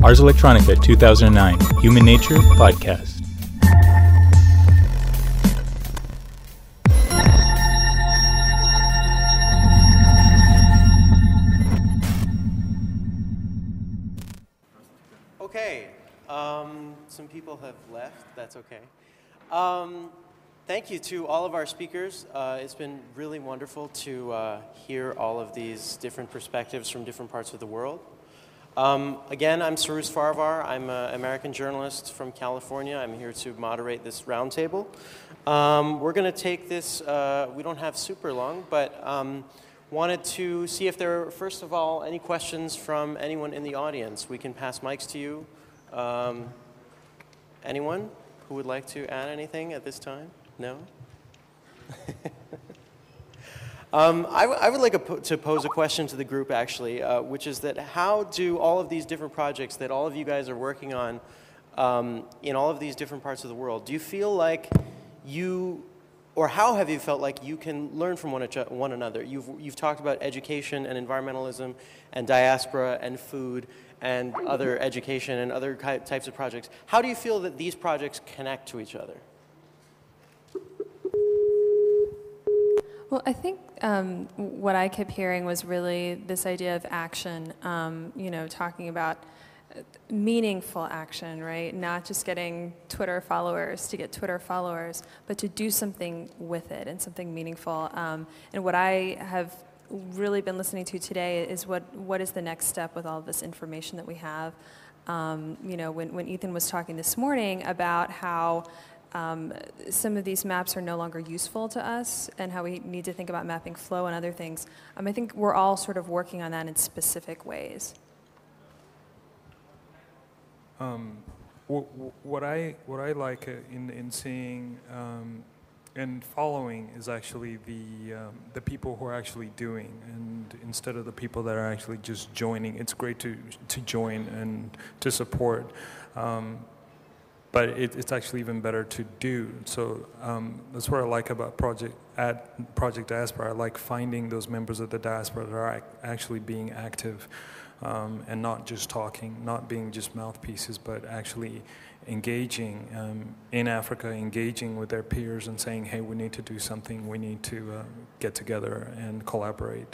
Ars Electronica 2009 Human Nature Podcast. Okay, some people have left, that's okay. Thank you to all of our speakers. It's been really wonderful to hear all of these different perspectives from different parts of the world. Again, I'm Cyrus Farvar. I'm an American journalist from California. I'm here to moderate this roundtable. We're going to take this, we don't have super long, but wanted to see if there are, first of all, any questions from anyone in the audience. We can pass mics to you. Anyone who would like to add anything at this time? No? I would like to pose a question to the group, actually, which is that how do all of these different projects that all of you guys are working on in all of these different parts of the world, do you feel like you, or how have you felt like you can learn from one another? You've talked about education and environmentalism and diaspora and food and other education and other types of projects. How do you feel that these projects connect to each other? Well, I think what I kept hearing was really this idea of action, talking about meaningful action, right? Not just getting Twitter followers to get Twitter followers, but to do something with it and something meaningful. And what I have really been listening to today is what is the next step with all this information that we have. When Ethan was talking this morning about how some of these maps are no longer useful to us and how we need to think about mapping flow and other things. I think we're all sort of working on that in specific ways. What I like in seeing and following is actually the people who are actually doing, and instead of the people that are actually just joining. It's great to join and to support. But it's actually even better to do. So that's what I like about Project Diaspora. I like finding those members of the diaspora that are actually being active and not just talking, not being just mouthpieces, but actually engaging in Africa, engaging with their peers and saying, hey, we need to do something, we need to get together and collaborate.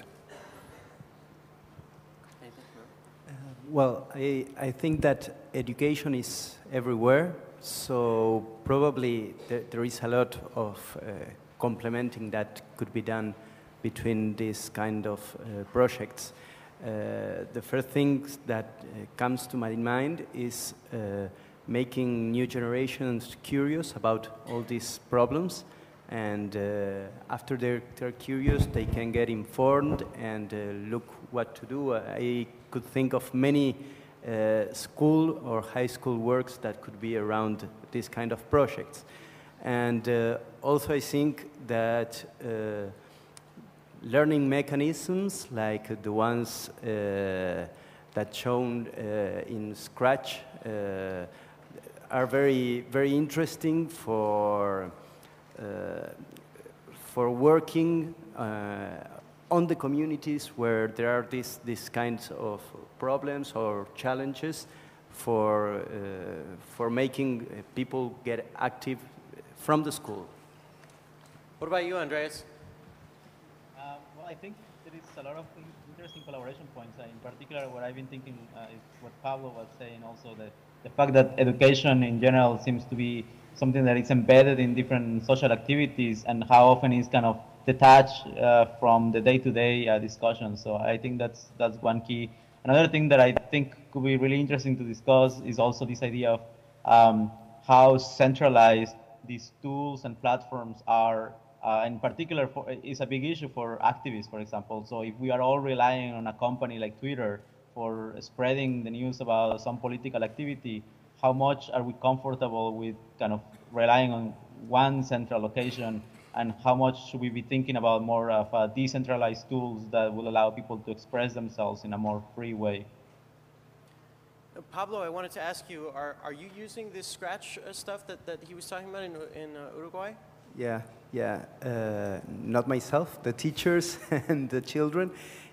Well, I think that education is everywhere, so probably there is a lot of complementing that could be done between these kind of projects. The first thing that comes to my mind is making new generations curious about all these problems, and after they're curious, they can get informed and look what to do. I could think of many school or high school works that could be around this kind of projects. And also I think that learning mechanisms like the ones that shown in Scratch are very, very interesting for working on the communities where there are these kinds of problems or challenges for making people get active from the school. What about you, Andreas? Well, I think there is a lot of interesting collaboration points. In particular, what I've been thinking is what Pablo was saying also, that the fact that education in general seems to be something that is embedded in different social activities and how often is kind of detached from the day-to-day discussion. So I think that's one key. Another thing that I think could be really interesting to discuss is also this idea of how centralized these tools and platforms are. In particular, is a big issue for activists, for example. So if we are all relying on a company like Twitter for spreading the news about some political activity, how much are we comfortable with kind of relying on one central location, and how much should we be thinking about more of decentralized tools that will allow people to express themselves in a more free way? Pablo, I wanted to ask you, are you using this Scratch stuff that he was talking about in Uruguay? Yeah, not myself, the teachers and the children.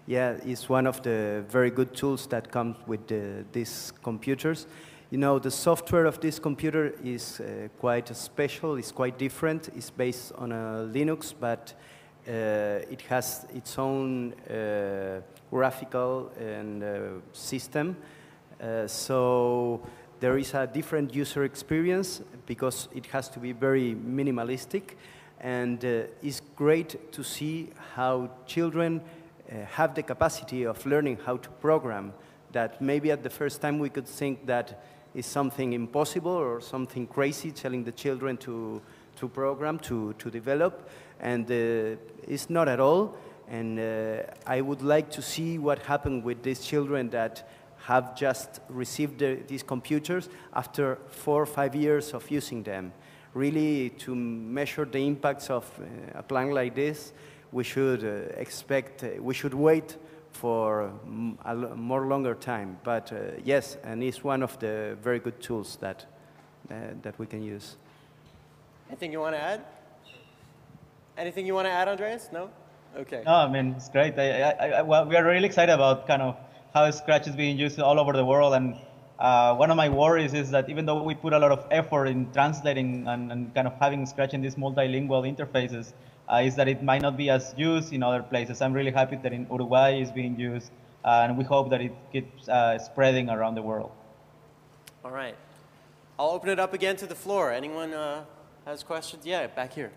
yeah, is one of the very good tools that comes with these computers. You know, the software of this computer is quite special, it's quite different. It's based on a Linux, but it has its own graphical and system. So there is a different user experience because it has to be very minimalistic. And it's great to see how children have the capacity of learning how to program, that maybe at the first time we could think that is something impossible or something crazy, telling the children to program, to develop, and it's not at all. And I would like to see what happened with these children that have just received these computers after 4 or 5 years of using them. Really, to measure the impacts of a plan like this, we should we should wait for a more longer time. But yes, and it's one of the very good tools that we can use. Anything you want to add? Anything you want to add, Andreas? No? Okay. No, I mean, it's great. Well, we are really excited about kind of how Scratch is being used all over the world. And one of my worries is that even though we put a lot of effort in translating and kind of having Scratch in these multilingual interfaces, is that it might not be as used in other places. I'm really happy that in Uruguay is being used, and we hope that it keeps spreading around the world. All right. I'll open it up again to the floor. Anyone has questions? Yeah, back here.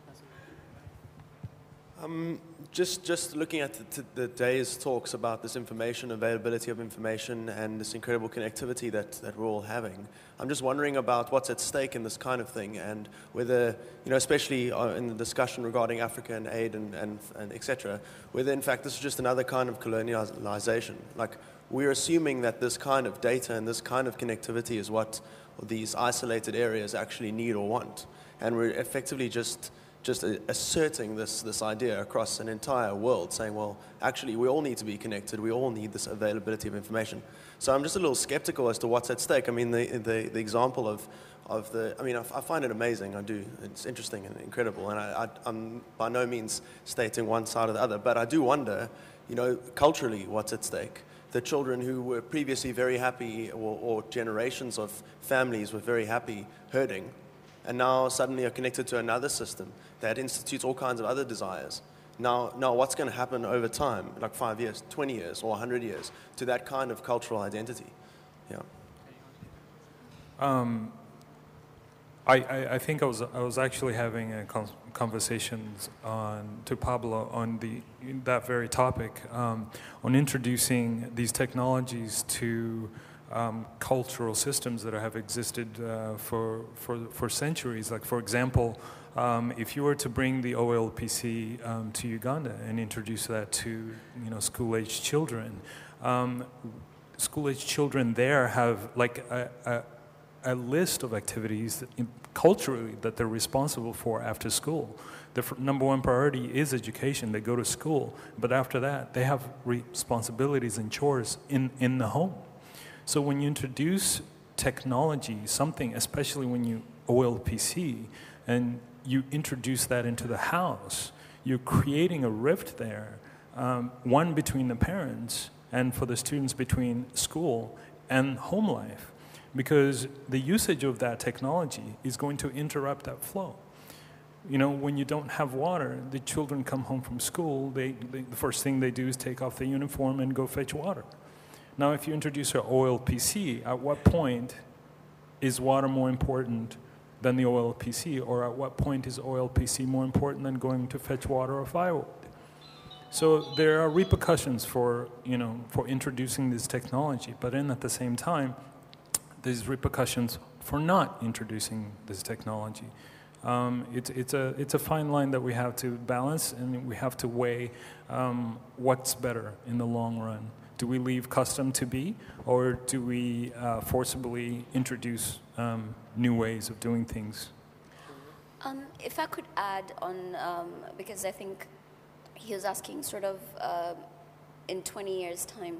Just looking at the day's talks about this information, availability of information, and this incredible connectivity that we're all having, I'm just wondering about what's at stake in this kind of thing, and whether, especially in the discussion regarding Africa and aid and et cetera, whether in fact this is just another kind of colonialization. Like, we're assuming that this kind of data and this kind of connectivity is what these isolated areas actually need or want, and we're effectively just asserting this idea across an entire world, saying, well, actually, we all need to be connected. We all need this availability of information. So I'm just a little skeptical as to what's at stake. I mean, the example of I find it amazing. I do. It's interesting and incredible. And I'm by no means stating one side or the other, but I do wonder, culturally, what's at stake. The children who were previously very happy, or generations of families were very happy herding, and now suddenly are connected to another system that institutes all kinds of other desires. Now what's going to happen over time, like 5 years, 20 years, or 100 years, to that kind of cultural identity? Yeah. I think I was actually having a conversations to Pablo on that very topic, on introducing these technologies to cultural systems that have existed for centuries. Like, for example, if you were to bring the OLPC to Uganda and introduce that to school-aged children, school-aged children there have like a list of activities that, culturally, that they're responsible for after school. The number one priority is education. They go to school, but after that, they have responsibilities and chores in the home. So when you introduce technology, something, especially when you OLPC, and you introduce that into the house, you're creating a rift there, one between the parents and for the students between school and home life, because the usage of that technology is going to interrupt that flow. When you don't have water, the children come home from school, the first thing they do is take off the uniform and go fetch water. Now, if you introduce an OLPC, at what point is water more important than the OLPC? Or at what point is OLPC more important than going to fetch water or firewood? So there are repercussions for introducing this technology, but then at the same time, there's repercussions for not introducing this technology. It's a fine line that we have to balance, and we have to weigh what's better in the long run. Do we leave custom to be, or do we forcibly introduce new ways of doing things? If I could add on, because I think he was asking sort of in 20 years' time.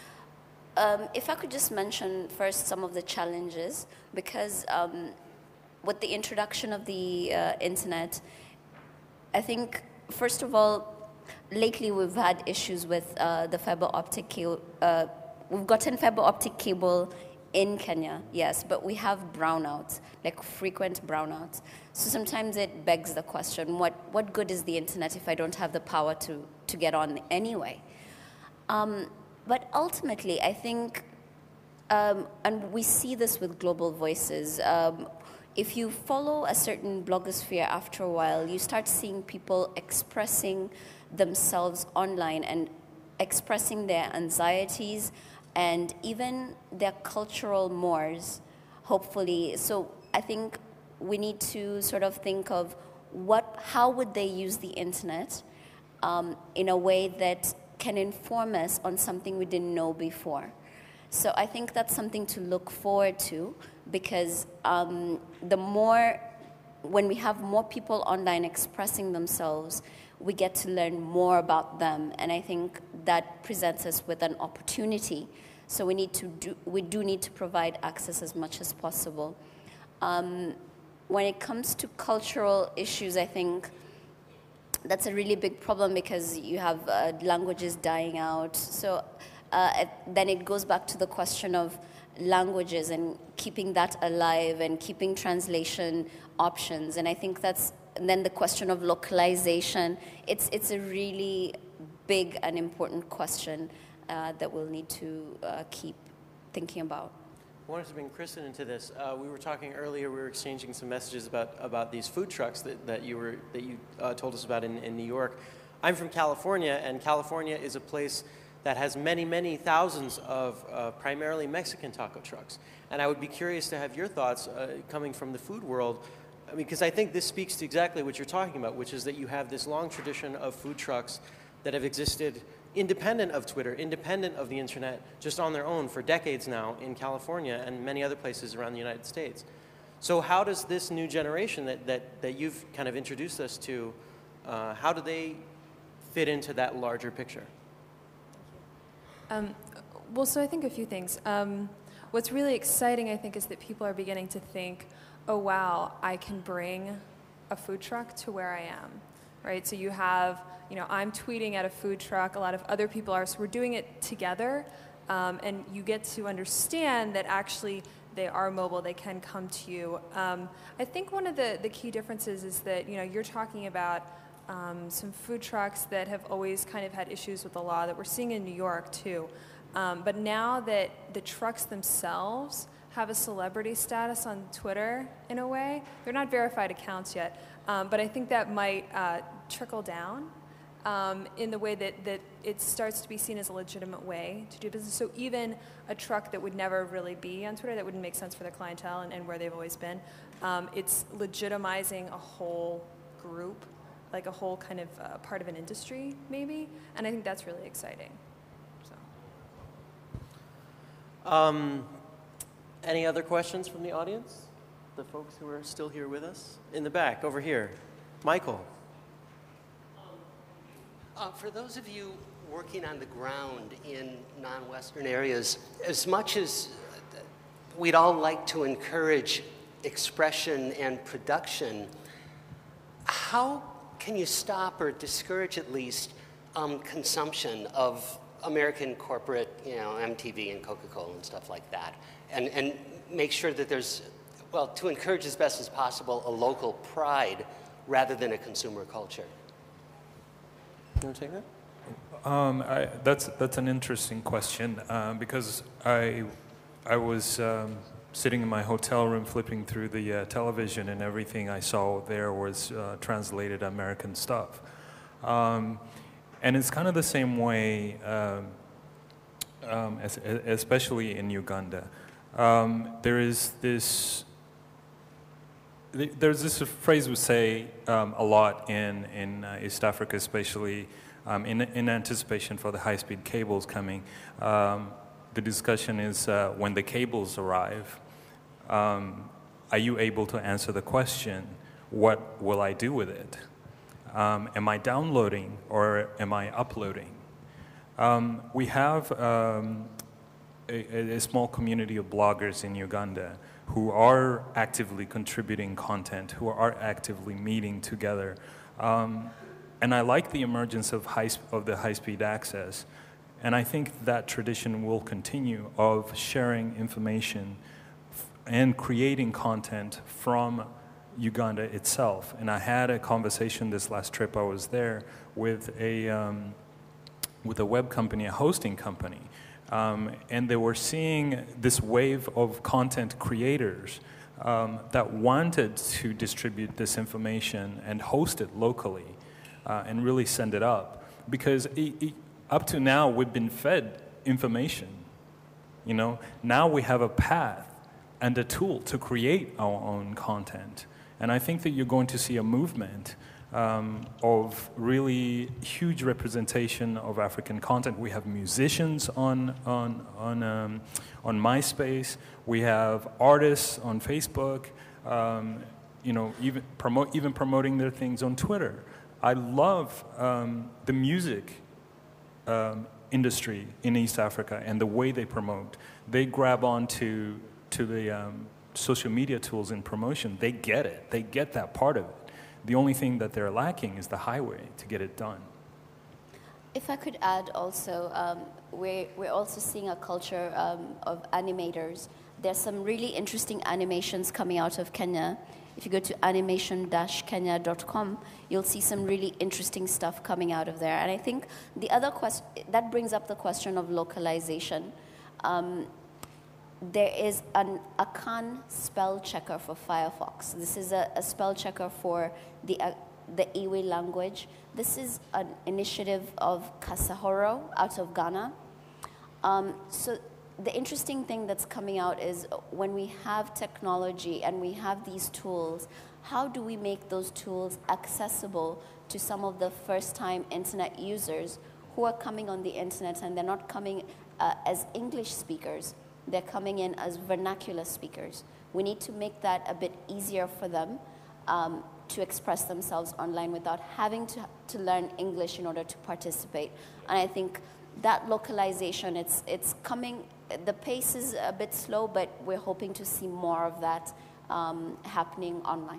If I could just mention first some of the challenges, because with the introduction of the internet, I think, first of all, lately we've had issues with the fiber optic cable. We've gotten fiber optic cable in Kenya, yes, but we have brownouts, like frequent brownouts. So sometimes it begs the question, what good is the internet if I don't have the power to get on anyway? But ultimately, I think, and we see this with Global Voices, if you follow a certain blogosphere after a while, you start seeing people expressing themselves online and expressing their anxieties and even their cultural mores, hopefully. So I think we need to sort of think of how would they use the internet in a way that can inform us on something we didn't know before. So I think that's something to look forward to, because when we have more people online expressing themselves, we get to learn more about them, and I think that presents us with an opportunity. So we do need to provide access as much as possible. When it comes to cultural issues, I think that's a really big problem, because you have languages dying out. So then it goes back to the question of languages and keeping that alive and keeping translation options. And I think and then the question of localization. It's a really big and important question that we'll need to keep thinking about. I wanted to bring Kristen into this. We were talking earlier. We were exchanging some messages about these food trucks that you told us about in New York. I'm from California, and California is a place that has many, many thousands of primarily Mexican taco trucks. And I would be curious to have your thoughts coming from the food world, because I think this speaks to exactly what you're talking about, which is that you have this long tradition of food trucks that have existed independent of Twitter, independent of the internet, just on their own for decades now in California and many other places around the United States. So how does this new generation that you've kind of introduced us to, how do they fit into that larger picture? Well, so I think a few things. What's really exciting, I think, is that people are beginning to think, oh, wow, I can bring a food truck to where I am, right? So you have, I'm tweeting at a food truck, a lot of other people are, so we're doing it together, and you get to understand that actually they are mobile, they can come to you. I think one of the key differences is that, you're talking about some food trucks that have always kind of had issues with the law that we're seeing in New York too. But now that the trucks themselves have a celebrity status on Twitter in a way, they're not verified accounts yet, but I think that might trickle down in the way that it starts to be seen as a legitimate way to do business. So even a truck that would never really be on Twitter, that wouldn't make sense for their clientele and where they've always been, it's legitimizing a whole group, like a whole kind of part of an industry, maybe, and I think that's really exciting. So. Any other questions from the audience? The folks who are still here with us? In the back, over here. Michael. For those of you working on the ground in non-Western areas, as much as we'd all like to encourage expression and production, how can you stop or discourage at least consumption of American corporate, MTV and Coca-Cola and stuff like that, and make sure that there's, to encourage as best as possible a local pride rather than a consumer culture? You want to take that? That's an interesting question because I was sitting in my hotel room flipping through the television, and everything I saw there was translated American stuff. And it's kind of the same way, especially in Uganda. There's this phrase we say a lot in East Africa, especially in anticipation for the high-speed cables coming. The discussion is when the cables arrive, are you able to answer the question, what will I do with it? Am I downloading or am I uploading? We have a small community of bloggers in Uganda who are actively contributing content, who are actively meeting together. And I like the emergence of the high-speed access. And I think that tradition will continue of sharing information and creating content from Uganda itself. And I had a conversation this last trip I was there with a web company, a hosting company. And they were seeing this wave of content creators that wanted to distribute this information and host it locally and really send it up. Because up to now, we've been fed information. You know, now we have a path and a tool to create our own content. And I think that you're going to see a movement of really huge representation of African content. We have musicians on MySpace. We have artists on Facebook. You know, even promoting their things on Twitter. I love the music industry in East Africa and the way they promote. They grab on to the social media tools in promotion. They get it. They get that part of it. The only thing that they're lacking is the highway to get it done. If I could add also, we're also seeing a culture of animators. There's some really interesting animations coming out of Kenya. If you go to animation-kenya.com, you'll see some really interesting stuff coming out of there. And I think the other question, that brings up the question of localization. There is an Akan spell checker for Firefox. This is a spell checker for the Iwi language. This is an initiative of Kasahoro out of Ghana. So the interesting thing that's coming out is when we have technology and we have these tools, how do we make those tools accessible to some of the first-time internet users who are coming on the internet and they're not coming as English speakers, they're coming in as vernacular speakers. We need to make that a bit easier for them to express themselves online without having to learn English in order to participate. And I think that localization, it's coming, the pace is a bit slow, but we're hoping to see more of that happening online.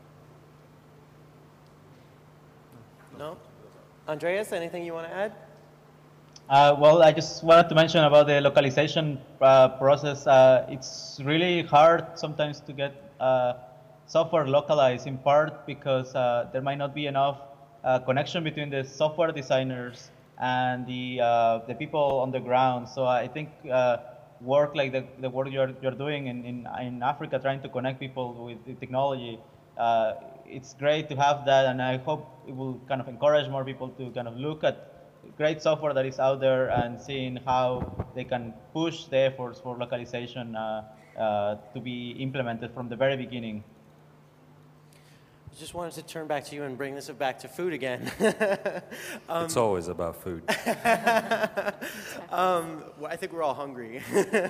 No? Andreas, anything you want to add? Well, I just wanted to mention about the localization process. It's really hard sometimes to get software localized, in part because there might not be enough connection between the software designers and the people on the ground. So I think work like the work you're doing in Africa, trying to connect people with the technology, it's great to have that, and I hope it will kind of encourage more people to kind of look at great software that is out there and seeing how they can push the efforts for localization to be implemented from the very beginning. I just wanted to turn back to you and bring this back to food again. It's always about food. Well, I think we're all hungry.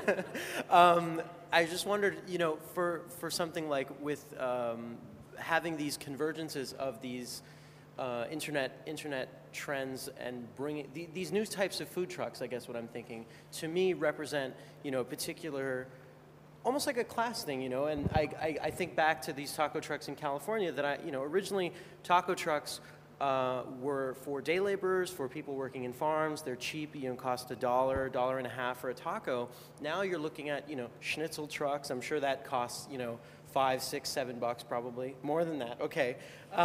I just wondered, you know, for something like with having these convergences of these internet trends and bringing these new types of food trucks, I guess what I'm thinking, to me represent, you know, a particular, almost like a class thing, you know, and I think back to these taco trucks in California that you know, originally taco trucks were for day laborers, for people working in farms. They're cheap, you know, cost $1, $1.50 for a taco. Now you're looking at, you know, schnitzel trucks. I'm sure that costs, you know, $5, $6, $7 probably, more than that. Okay,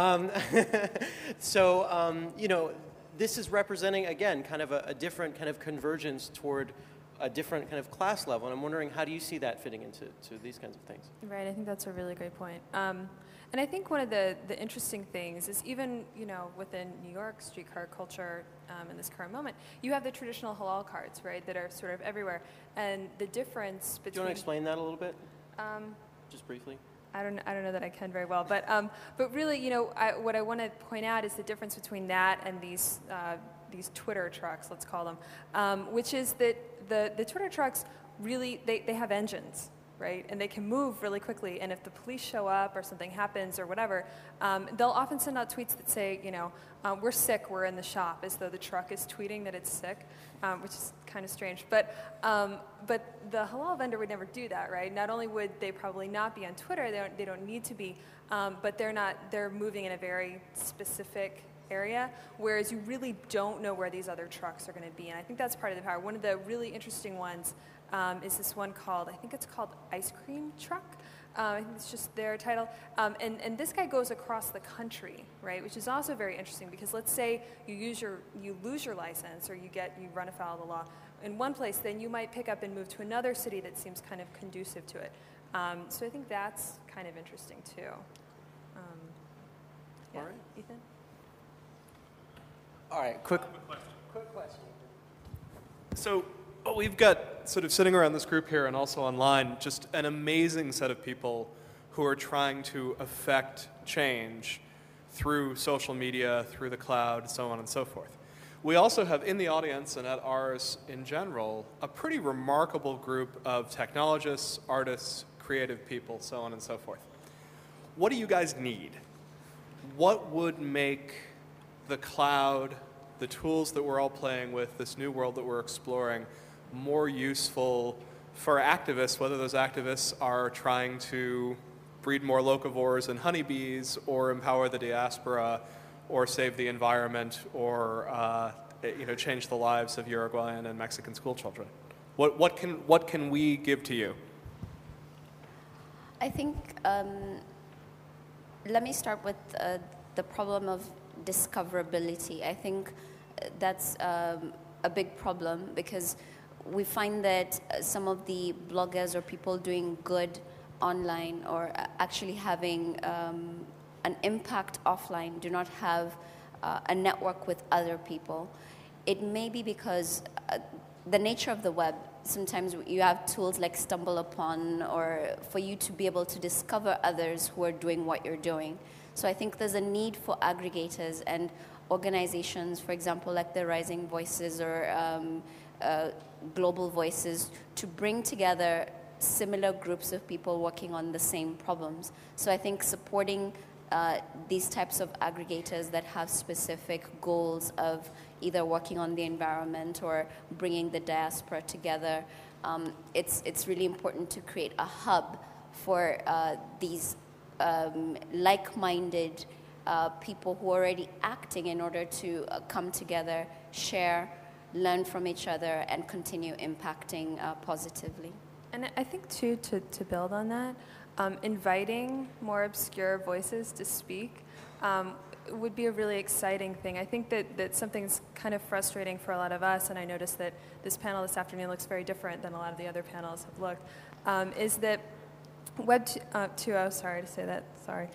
so you know, this is representing again kind of a different kind of convergence toward a different kind of class level, and I'm wondering, how do you see that fitting into these kinds of things? Right, I think that's a really great point. And I think one of the interesting things is even, you know, within New York streetcar culture in this current moment, you have the traditional halal carts, right, that are sort of everywhere. And the difference between... Do you want to explain that a little bit? Just briefly. I don't know that I can very well, but really, you know, what I want to point out is the difference between that and these Twitter trucks, let's call them, which is that the Twitter trucks really, they have engines, right? And they can move really quickly. And if the police show up or something happens or whatever, they'll often send out tweets that say, you know, we're sick, we're in the shop, as though the truck is tweeting that it's sick, which is kind of strange. But the halal vendor would never do that, right? Not only would they probably not be on Twitter, they don't need to be, but they're moving in a very specific area, whereas you really don't know where these other trucks are going to be. And I think that's part of the power. One of the really interesting ones is this one called, I think it's called Ice Cream Truck. I think it's just their title. And this guy goes across the country, right, which is also very interesting because let's say you lose your license or you run afoul of the law in one place, then you might pick up and move to another city that seems kind of conducive to it. So I think that's kind of interesting too. Yeah, All right. Ethan? All right, quick question. So we've got sort of sitting around this group here and also online just an amazing set of people who are trying to affect change through social media, through the cloud, so on and so forth. We also have in the audience and at ours in general a pretty remarkable group of technologists, artists, creative people, so on and so forth. What do you guys need? What would make the cloud, the tools that we're all playing with, this new world that we're exploring, more useful for activists, whether those activists are trying to breed more locavores and honeybees or empower the diaspora or save the environment or change the lives of Uruguayan and Mexican school children? What can we give to you? I think, let me start with the problem of discoverability. I think that's a big problem because we find that some of the bloggers or people doing good online or actually having an impact offline do not have a network with other people. It may be because the nature of the web, sometimes you have tools like StumbleUpon or for you to be able to discover others who are doing what you're doing. So I think there's a need for aggregators and organizations, for example, like the Rising Voices or Global Voices, to bring together similar groups of people working on the same problems. So I think supporting these types of aggregators that have specific goals of either working on the environment or bringing the diaspora together, it's really important to create a hub for these like-minded people who are already acting in order to come together, share, learn from each other, and continue impacting positively. And I think, too, to build on that, inviting more obscure voices to speak would be a really exciting thing. I think that something's kind of frustrating for a lot of us, and I noticed that this panel this afternoon looks very different than a lot of the other panels have looked, is that Web 2.0, sorry to say that, sorry,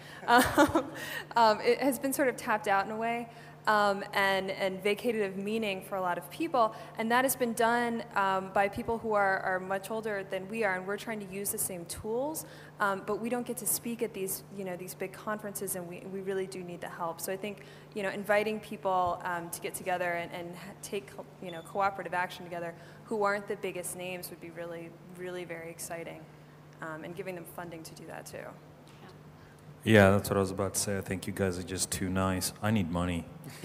it has been sort of tapped out in a way. And vacated of meaning for a lot of people, and that has been done by people who are much older than we are, and we're trying to use the same tools, but we don't get to speak at these big conferences, and we really do need the help. So I think inviting people to get together and take cooperative action together who aren't the biggest names would be really, really very exciting, and giving them funding to do that too. Yeah, that's what I was about to say. I think you guys are just too nice. I need money.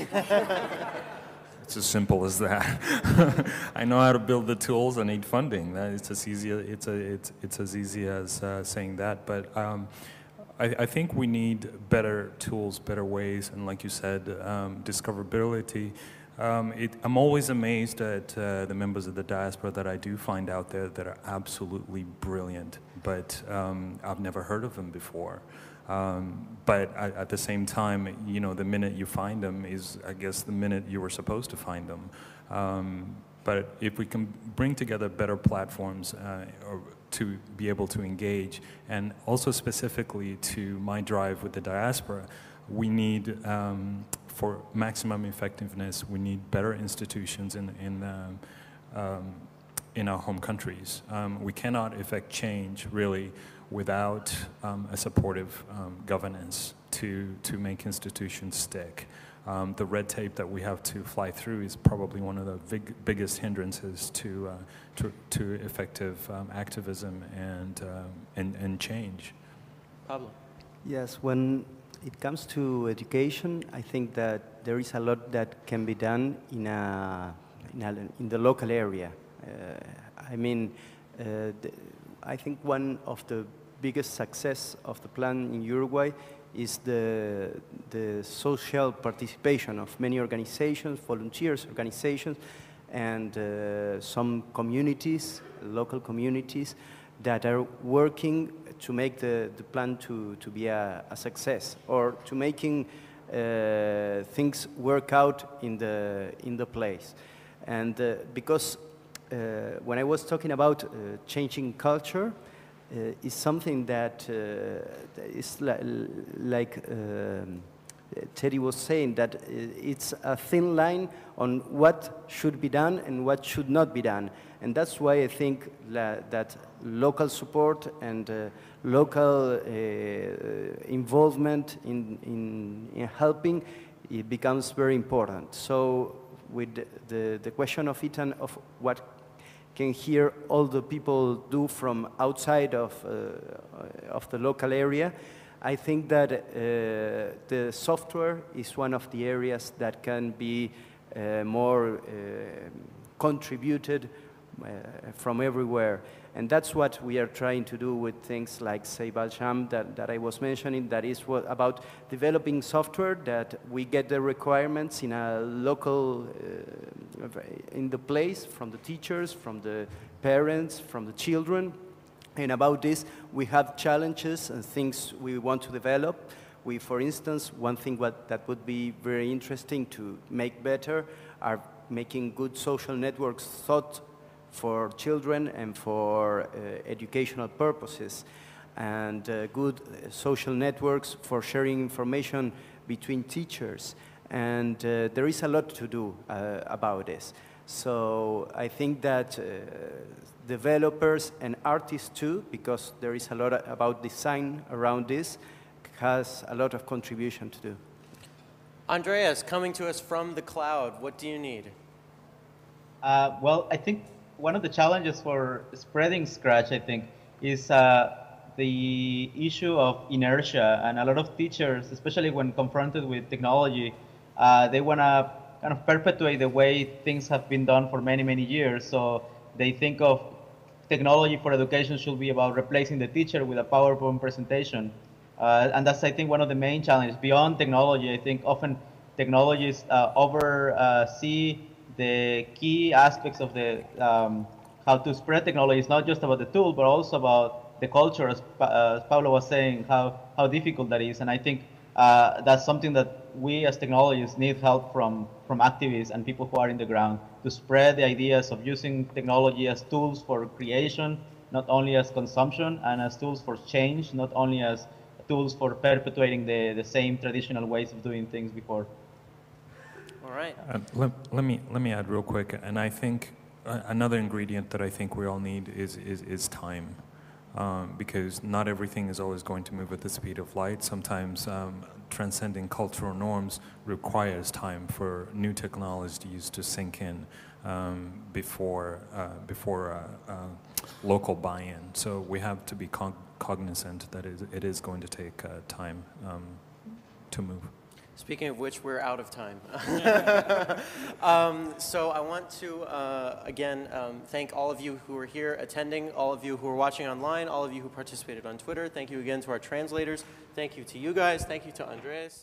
It's as simple as that. I know how to build the tools. I need funding. It's as easy. It's as easy as saying that. But I think we need better tools, better ways, and like you said, discoverability. I'm always amazed at the members of the diaspora that I do find out there that are absolutely brilliant, but I've never heard of them before. But at the same time, the minute you find them is, I guess, the minute you were supposed to find them. But if we can bring together better platforms to be able to engage, and also specifically to my drive with the diaspora, we need, for maximum effectiveness, we need better institutions in our home countries. We cannot effect change, really, without a supportive governance to make institutions stick. The red tape that we have to fly through is probably one of the biggest hindrances to effective activism and change. Pablo? Yes, when it comes to education, I think that there is a lot that can be done in the local area. I think one of the biggest success of the plan in Uruguay is the social participation of many organizations, volunteers organizations, and some communities, local communities, that are working to make the plan to be a success, or to making things work out in the place. And because when I was talking about changing culture, is something that is like Teddy was saying, that it's a thin line on what should be done and what should not be done. And that's why I think that local support and local involvement in helping, it becomes very important. So with the question of Ethan, of what can here all the people do from outside of the local area, I think that the software is one of the areas that can be more contributed from everywhere. And that's what we are trying to do with things like Save Al-Sham that I was mentioning, that is about developing software that we get the requirements in a local, in the place, from the teachers, from the parents, from the children. And about this, we have challenges and things we want to develop. We, for instance, one thing that would be very interesting to make better are making good social networks thought for children and for educational purposes, and good social networks for sharing information between teachers. And there is a lot to do about this. So I think that developers and artists too, because there is a lot about design around this, has a lot of contribution to do. Andreas, coming to us from the cloud, what do you need? Well, I think one of the challenges for spreading Scratch, I think, is the issue of inertia. And a lot of teachers, especially when confronted with technology, they want to kind of perpetuate the way things have been done for many, many years. So they think of technology for education should be about replacing the teacher with a PowerPoint presentation. And that's, I think, one of the main challenges. Beyond technology, I think often technologies oversee the key aspects of the how to spread technology. Is not just about the tool, but also about the culture, as Pablo was saying, how difficult that is. And I think that's something that we as technologists need help from activists and people who are in the ground, to spread the ideas of using technology as tools for creation, not only as consumption, and as tools for change, not only as tools for perpetuating the same traditional ways of doing things before. All right. Let me add real quick, and I think another ingredient that I think we all need is time, because not everything is always going to move at the speed of light. Sometimes transcending cultural norms requires time for new technologies to sink in before local buy-in. So we have to be cognizant that it is going to take time to move. Speaking of which, we're out of time. So I want to, again, thank all of you who are here attending, all of you who are watching online, all of you who participated on Twitter. Thank you again to our translators. Thank you to you guys. Thank you to Andreas.